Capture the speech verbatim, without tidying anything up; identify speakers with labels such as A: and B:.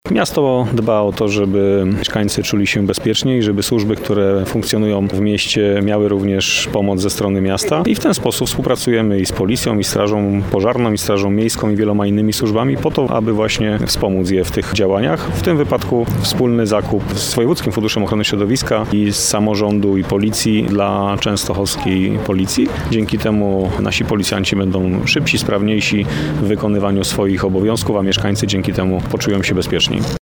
A: Miasto dba o to, żeby mieszkańcy czuli się bezpieczniej, żeby służby, które funkcjonują w mieście, miały również pomoc ze strony miasta i w ten sposób współpracujemy i z policją, i strażą pożarną, i strażą miejską, i wieloma innymi służbami po to, aby właśnie wspomóc je w tych działaniach. W tym wypadku wspólny zakup z Wojewódzkim Funduszem Ochrony Środowiska i z samorządu i policji dla częstochowskiej policji. Dzięki temu nasi policjanci będą szybsi, sprawniejsi w wykonywaniu swoich obowiązków, a mieszkańcy dzięki temu poczują się bezpieczniej.